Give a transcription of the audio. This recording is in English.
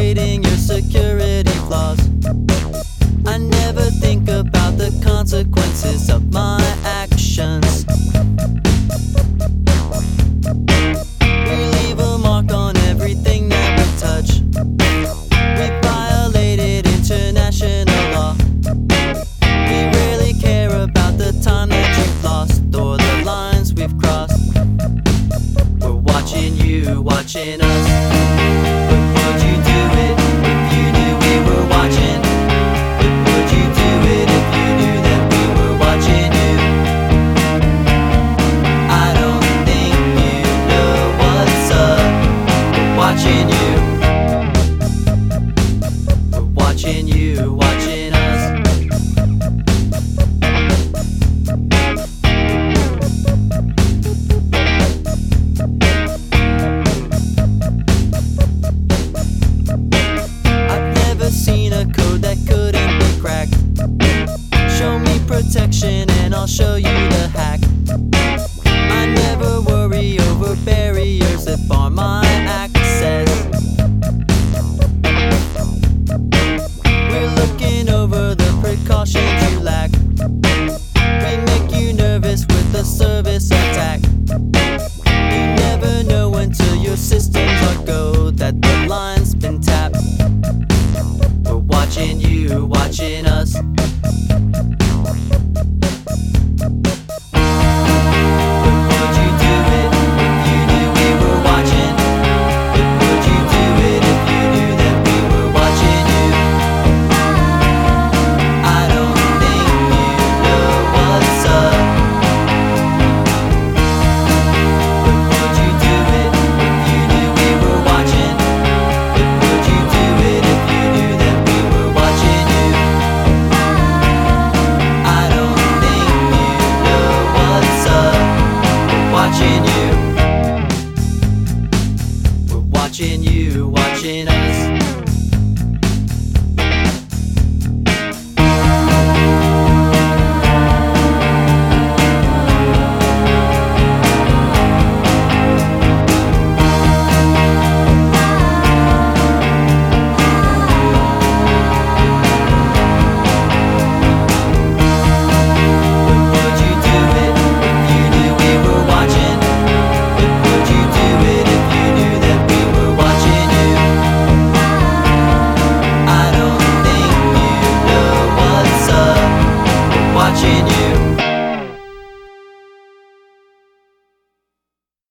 exploiting your security flaws. I never think about the consequences of my actions. We leave a mark on everything that we touch. We violated international law. We rarely care about the time that you've lost or the lines we've crossed. We're watching you, watching us. But would you do it if you knew we were watching? But would you do it if you knew that we were watching you? I don't think you know what's up. We're watching you. We're watching you, watching us. Seen a code that couldn't be cracked. Show me protection and I'll show you the hack.